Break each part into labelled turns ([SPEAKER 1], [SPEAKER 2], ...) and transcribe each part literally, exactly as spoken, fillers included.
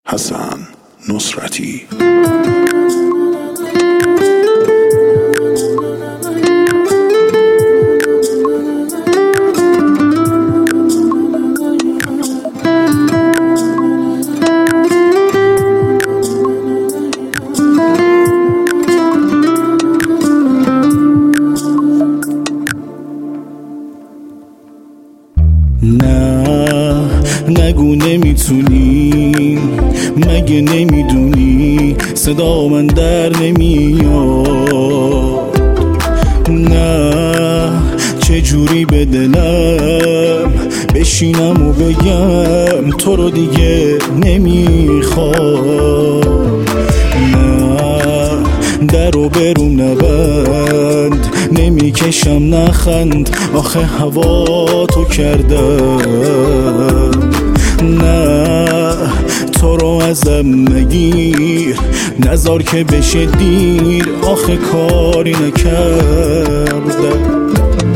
[SPEAKER 1] حسن نصرتی.
[SPEAKER 2] نه نگو نمیتونی، مگه نمیدونی صدا من در نمیاد. نه چجوری به دلم بشینم و بگم تو رو دیگه نمیخواد. نه در و برون نبند، نمیکشم نخند، آخه هوا تو کردم. نه تو رو ازم نگیر، نذار که بشه دیر، آخه کاری نکردم.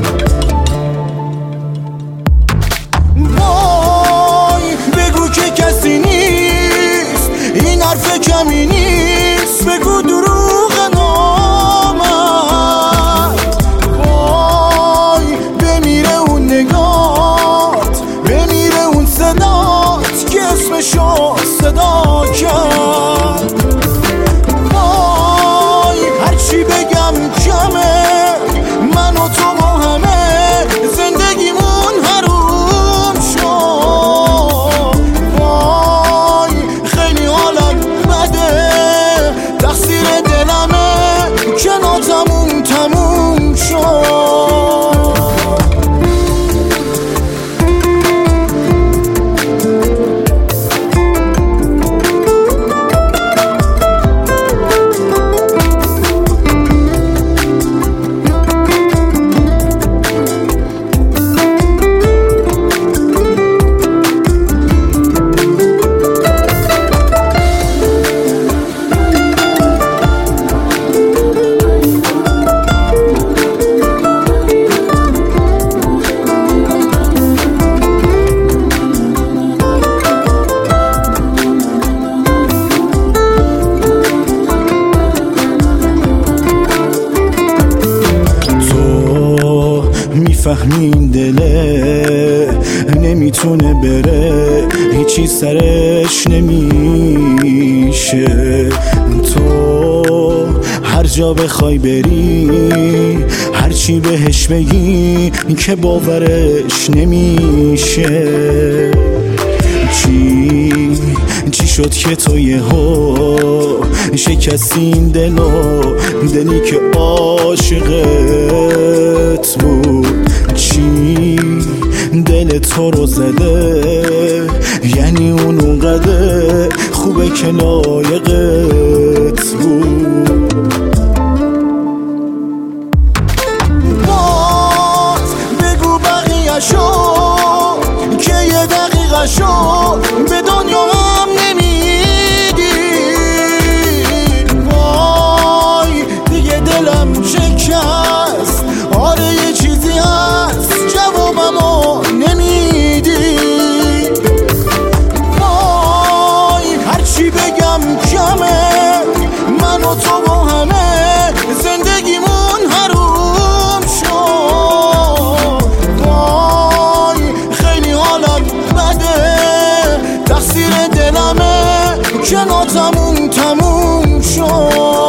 [SPEAKER 3] وای بگو که کسی نیست، این حرف کمی نیست، بگو دروغ نامد. وای بمیره اون نگات، بمیره اون صدات که اسمشو صدا کرد. وای هرچی بگم کمه، من و تو با همه زندگیمون حروم شد. وای خیلی حالم بده، تقصیر دلمه که ناتموم تموم شد.
[SPEAKER 2] میفهمی این دله نمیتونه بره، هیچی سرش نمیشه. تو هر جا بخوای بری، هرچی بهش بگی که باورش نمیشه. چی چی شد که تو یهو شکستی این دلو، دلی که عاشقت بود؟ چی دل تو رو زده، یعنی اون اونقدر خوبه که لایقت بود؟
[SPEAKER 3] باز بگو بقیه شو که یه دقیقه شو به دنیا هم نمیدی. وای دیگه دلم شکست، آره یه چیزی هست جوابمو نمیدی. وای هرچی بگم کمه، من و تو با همه زندگیمون حروم شد. وای خیلی حالم بده، تقصیر دلمه که ناتموم تموم شد.